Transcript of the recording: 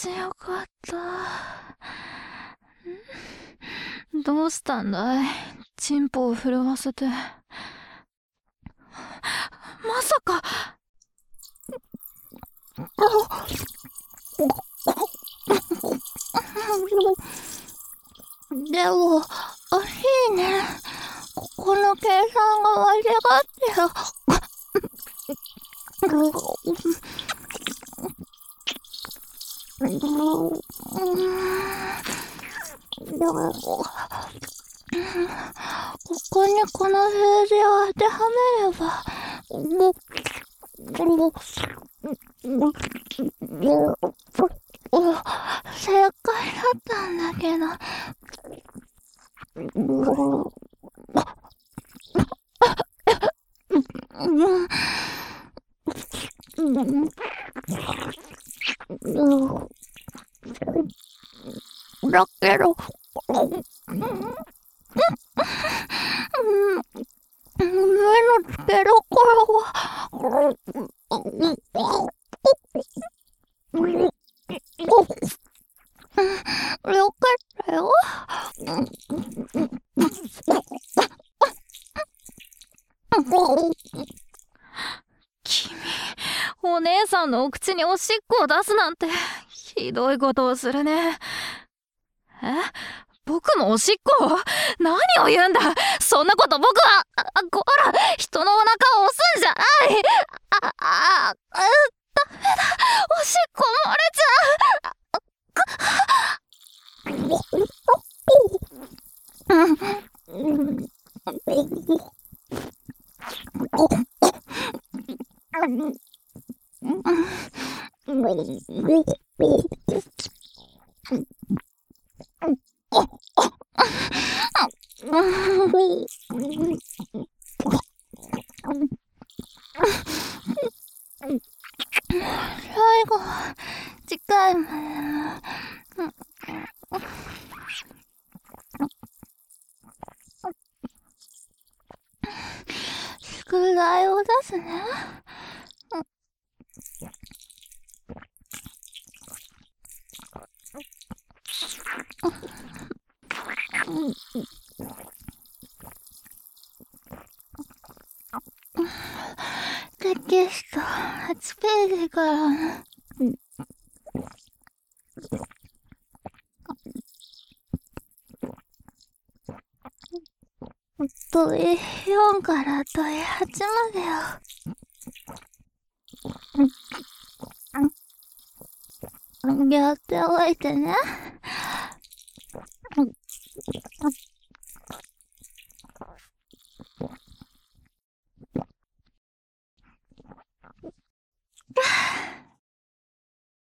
よかった。どうしたんだい、チンポを震わせて。まさか。でも、いいね。ここの計算が間違ってる。でも、ここにこの数字を当てはめれば、正解だったんだけど。だけど、目の付けどころは、よかったよ。君、お姉さんのお口におしっこを出すなんて、ひどいことをするね。僕もおしっこを？何を言うんだ！そんなこと僕は、こら、人のお腹を押すんじゃない！ダメだ！おしっこ漏れちゃ最後、次回まで。宿題を出すね。テキスト8ページからの。問い4から問い8までよ。やっておいてね。